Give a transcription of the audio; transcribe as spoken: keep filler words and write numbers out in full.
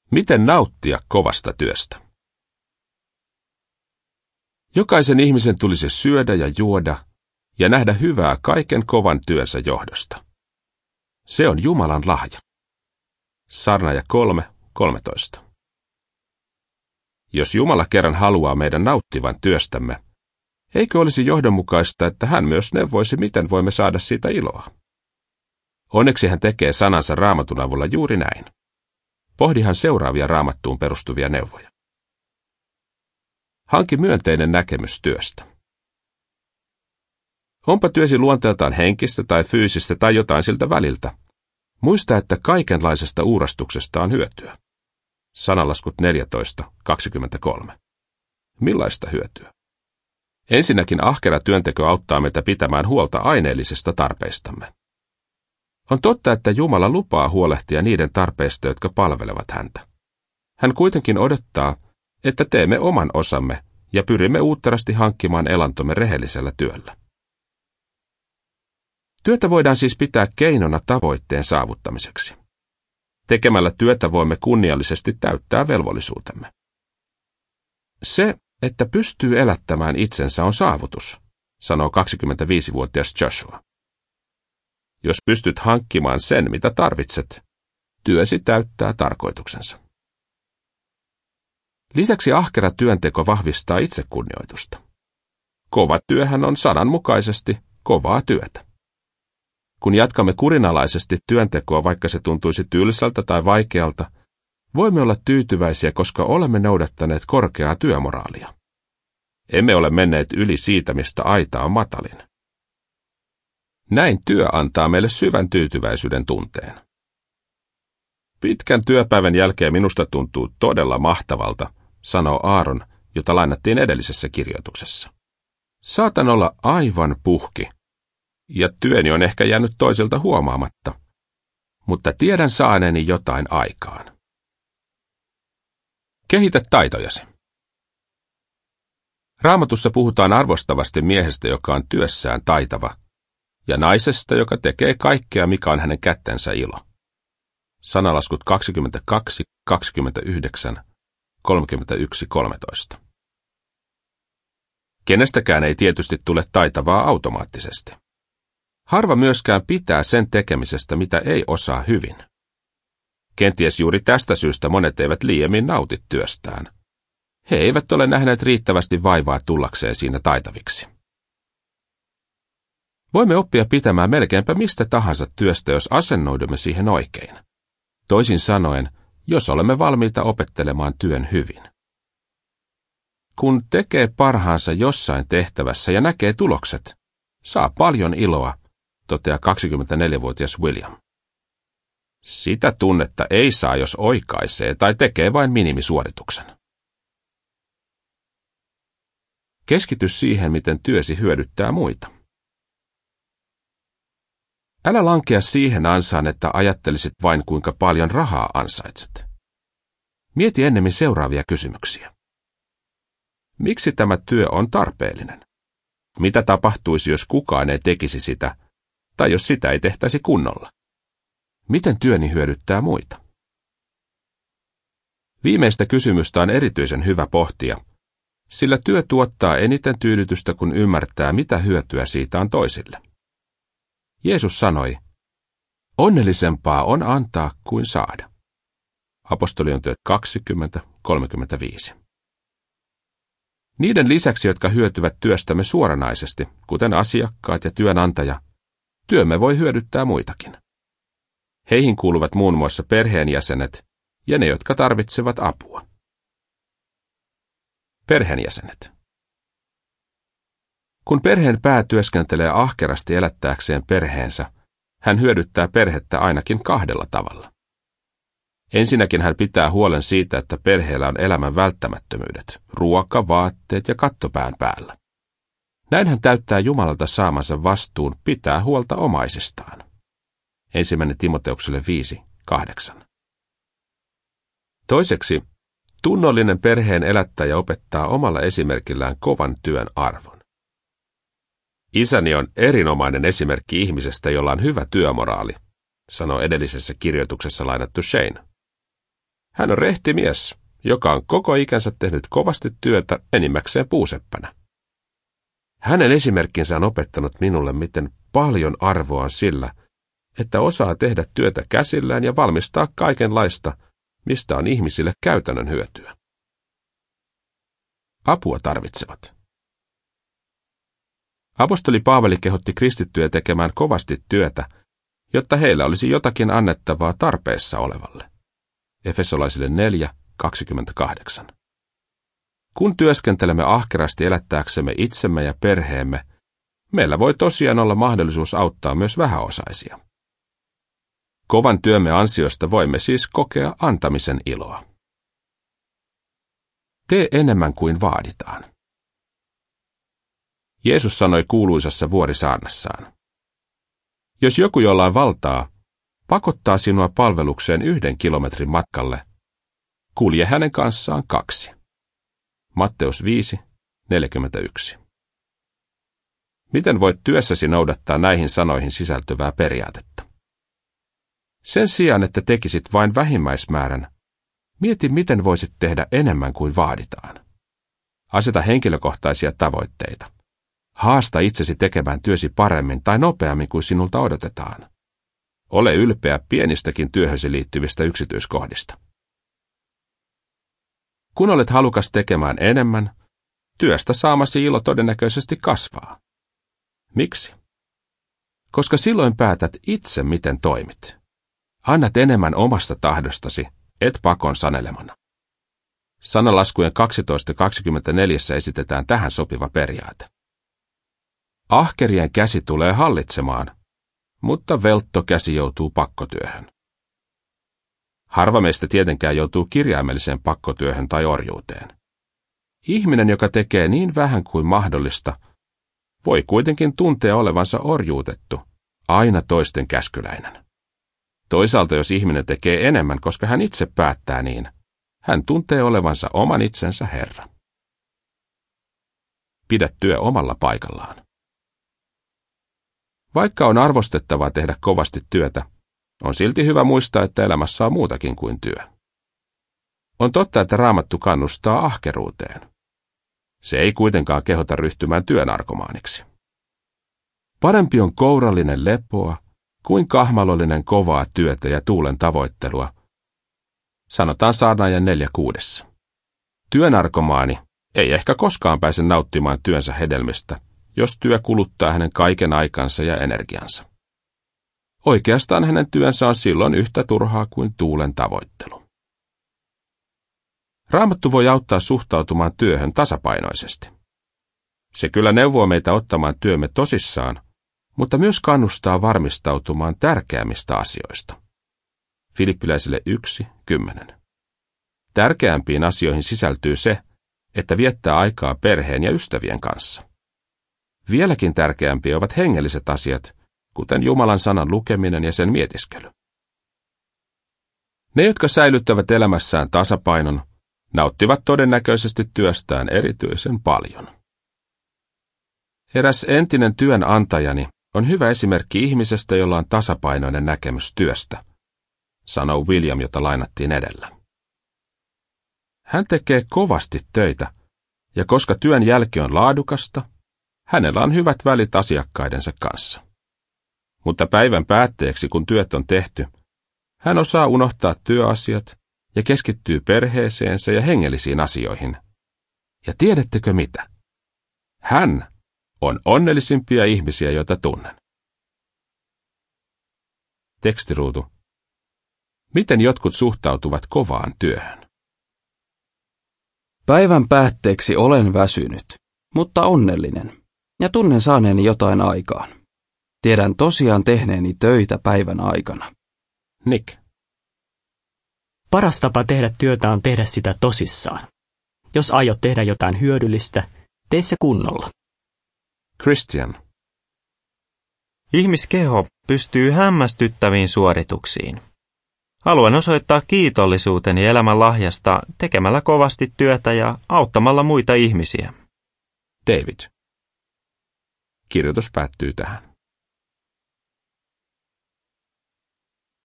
Miten nauttia kovasta työstä? Jokaisen ihmisen tulisi syödä ja juoda ja nähdä hyvää kaiken kovan työnsä johdosta. Se on Jumalan lahja. Saarnaaja kolme, kolmetoista. Jos Jumala kerran haluaa meidän nauttivan työstämme, eikö olisi johdonmukaista, että hän myös neuvoisi, miten voimme saada siitä iloa? Onneksi hän tekee sanansa Raamatun avulla juuri näin. Pohdihan seuraavia Raamattuun perustuvia neuvoja. Hanki myönteinen näkemys työstä. Onpa työsi luonteeltaan henkistä tai fyysistä tai jotain siltä väliltä. Muista, että kaikenlaisesta uurastuksesta on hyötyä. Sananlaskut neljätoista, kaksikymmentäkolme. Millaista hyötyä? Ensinnäkin ahkera työnteko auttaa meitä pitämään huolta aineellisista tarpeistamme. On totta, että Jumala lupaa huolehtia niiden tarpeista, jotka palvelevat häntä. Hän kuitenkin odottaa, että teemme oman osamme ja pyrimme uutterasti hankkimaan elantomme rehellisellä työllä. Työtä voidaan siis pitää keinona tavoitteen saavuttamiseksi. Tekemällä työtä voimme kunniallisesti täyttää velvollisuutemme. Se, että pystyy elättämään itsensä, on saavutus, sanoo kaksikymmentäviisivuotias Joshua. Jos pystyt hankkimaan sen, mitä tarvitset, työsi täyttää tarkoituksensa. Lisäksi ahkera työnteko vahvistaa itsekunnioitusta. Kova työhän on sananmukaisesti kovaa työtä. Kun jatkamme kurinalaisesti työntekoa, vaikka se tuntuisi tylsältä tai vaikealta, voimme olla tyytyväisiä, koska olemme noudattaneet korkeaa työmoraalia. Emme ole menneet yli siitä, mistä aita on matalin. Näin työ antaa meille syvän tyytyväisyyden tunteen. Pitkän työpäivän jälkeen minusta tuntuu todella mahtavalta, sanoo Aaron, jota lainattiin edellisessä kirjoituksessa. Saatan olla aivan puhki, ja työni on ehkä jäänyt toisilta huomaamatta, mutta tiedän saaneeni jotain aikaan. Kehitä taitojasi. Raamatussa puhutaan arvostavasti miehestä, joka on työssään taitava, ja naisesta, joka tekee kaikkea, mikä on hänen kättensä ilo. Sanalaskut kaksikymmentäkaksi, kaksikymmentäyhdeksän, kolmekymmentäyksi, kolmetoista. Kenestäkään ei tietysti tule taitavaa automaattisesti. Harva myöskään pitää sen tekemisestä, mitä ei osaa hyvin. Kenties juuri tästä syystä monet eivät liiemmin nauti työstään. He eivät ole nähneet riittävästi vaivaa tullakseen siinä taitaviksi. Voimme oppia pitämään melkeinpä mistä tahansa työstä, jos asennoidumme siihen oikein. Toisin sanoen, jos olemme valmiita opettelemaan työn hyvin. Kun tekee parhaansa jossain tehtävässä ja näkee tulokset, saa paljon iloa, toteaa kaksikymmentäneljävuotias William. Sitä tunnetta ei saa, jos oikaisee tai tekee vain minimisuorituksen. Keskity siihen, miten työsi hyödyttää muita. Älä lankea siihen ansaan, että ajattelisit vain kuinka paljon rahaa ansaitset. Mieti ennemmin seuraavia kysymyksiä. Miksi tämä työ on tarpeellinen? Mitä tapahtuisi, jos kukaan ei tekisi sitä, tai jos sitä ei tehtäisi kunnolla? Miten työni hyödyttää muita? Viimeistä kysymystä on erityisen hyvä pohtia, sillä työ tuottaa eniten tyydytystä, kun ymmärtää, mitä hyötyä siitä on toisille. Jeesus sanoi, onnellisempaa on antaa kuin saada. Apostolien teot kaksikymmentä, kolmekymmentäviisi. Niiden lisäksi, jotka hyötyvät työstämme suoranaisesti, kuten asiakkaat ja työnantaja, työmme voi hyödyttää muitakin. Heihin kuuluvat muun muassa perheenjäsenet ja ne, jotka tarvitsevat apua. Perheenjäsenet. Kun perheen pää työskentelee ahkerasti elättääkseen perheensä, hän hyödyttää perhettä ainakin kahdella tavalla. Ensinnäkin hän pitää huolen siitä, että perheellä on elämän välttämättömyydet, ruoka, vaatteet ja katto pään päällä. Näin hän täyttää Jumalalta saamansa vastuun pitää huolta omaisistaan. Ensimmäinen Timoteukselle viisi, kahdeksan. Toiseksi, tunnollinen perheen elättäjä opettaa omalla esimerkillään kovan työn arvon. Isäni on erinomainen esimerkki ihmisestä, jolla on hyvä työmoraali, sanoi edellisessä kirjoituksessa lainattu Shane. Hän on rehti mies, joka on koko ikänsä tehnyt kovasti työtä enimmäkseen puuseppänä. Hänen esimerkkinsä on opettanut minulle, miten paljon arvoa on sillä, että osaa tehdä työtä käsillään ja valmistaa kaikenlaista, mistä on ihmisille käytännön hyötyä. Apua tarvitsevat. Apostoli Paavali kehotti kristittyjä tekemään kovasti työtä, jotta heillä olisi jotakin annettavaa tarpeessa olevalle. Efesolaisille neljä kaksikymmentäkahdeksan. Kun työskentelemme ahkerasti elättääksemme itsemme ja perheemme, meillä voi tosiaan olla mahdollisuus auttaa myös vähäosaisia. Kovan työmme ansiosta voimme siis kokea antamisen iloa. Tee enemmän kuin vaaditaan. Jeesus sanoi kuuluisassa vuorisaarnassaan: Jos joku, jolla on valtaa, pakottaa sinua palvelukseen yhden kilometrin matkalle, kulje hänen kanssaan kaksi. Matteus viisi neljäkymmentäyksi. Miten voit työssäsi noudattaa näihin sanoihin sisältyvää periaatetta? Sen sijaan, että tekisit vain vähimmäismäärän, mieti, miten voisit tehdä enemmän kuin vaaditaan. Aseta henkilökohtaisia tavoitteita. Haasta itsesi tekemään työsi paremmin tai nopeammin kuin sinulta odotetaan. Ole ylpeä pienistäkin työhösi liittyvistä yksityiskohdista. Kun olet halukas tekemään enemmän, työstä saamasi ilo todennäköisesti kasvaa. Miksi? Koska silloin päätät itse, miten toimit. Annat enemmän omasta tahdostasi, et pakon sanelemana. Sanalaskujen kaksitoista kaksikymmentäneljä esitetään tähän sopiva periaate. Ahkerien käsi tulee hallitsemaan, mutta veltto käsi joutuu pakkotyöhön. Harva meistä tietenkään joutuu kirjaimelliseen pakkotyöhön tai orjuuteen. Ihminen, joka tekee niin vähän kuin mahdollista, voi kuitenkin tuntea olevansa orjuutettu, aina toisten käskyläinen. Toisaalta jos ihminen tekee enemmän, koska hän itse päättää niin, hän tuntee olevansa oman itsensä herra. Pidä työ omalla paikallaan. Vaikka on arvostettavaa tehdä kovasti työtä, on silti hyvä muistaa, että elämässä on muutakin kuin työ. On totta, että Raamattu kannustaa ahkeruuteen. Se ei kuitenkaan kehota ryhtymään työnarkomaaniksi. Parempi on kourallinen lepoa kuin kahmalollinen kovaa työtä ja tuulen tavoittelua, sanotaan saarnaajan neljä kuudessa. Työnarkomaani ei ehkä koskaan pääse nauttimaan työnsä hedelmistä, jos työ kuluttaa hänen kaiken aikansa ja energiansa. Oikeastaan hänen työnsä on silloin yhtä turhaa kuin tuulen tavoittelu. Raamattu voi auttaa suhtautumaan työhön tasapainoisesti. Se kyllä neuvoo meitä ottamaan työmme tosissaan, mutta myös kannustaa varmistautumaan tärkeämmistä asioista. Filippiläisille yksi kymmenen. Tärkeämpiin asioihin sisältyy se, että viettää aikaa perheen ja ystävien kanssa. Vieläkin tärkeämpiä ovat hengelliset asiat, kuten Jumalan sanan lukeminen ja sen mietiskely. Ne, jotka säilyttävät elämässään tasapainon, nauttivat todennäköisesti työstään erityisen paljon. Eräs entinen työnantajani on hyvä esimerkki ihmisestä, jolla on tasapainoinen näkemys työstä, sanoo William, jota lainattiin edellä. Hän tekee kovasti töitä, ja koska työn jälki on laadukasta, hänellä on hyvät välit asiakkaidensa kanssa. Mutta päivän päätteeksi, kun työt on tehty, hän osaa unohtaa työasiat ja keskittyy perheeseensä ja hengellisiin asioihin. Ja tiedättekö mitä? Hän on onnellisimpia ihmisiä, joita tunnen. Tekstiruutu. Miten jotkut suhtautuvat kovaan työhön? Päivän päätteeksi olen väsynyt, mutta onnellinen, ja tunnen saaneeni jotain aikaan. Tiedän tosiaan tehneeni töitä päivän aikana. Nick. Paras tapa tehdä työtä on tehdä sitä tosissaan. Jos aiot tehdä jotain hyödyllistä, tee se kunnolla. Christian. Ihmiskeho pystyy hämmästyttäviin suorituksiin. Haluan osoittaa kiitollisuuteni elämän lahjasta tekemällä kovasti työtä ja auttamalla muita ihmisiä. David. Kirjoitus päättyy tähän.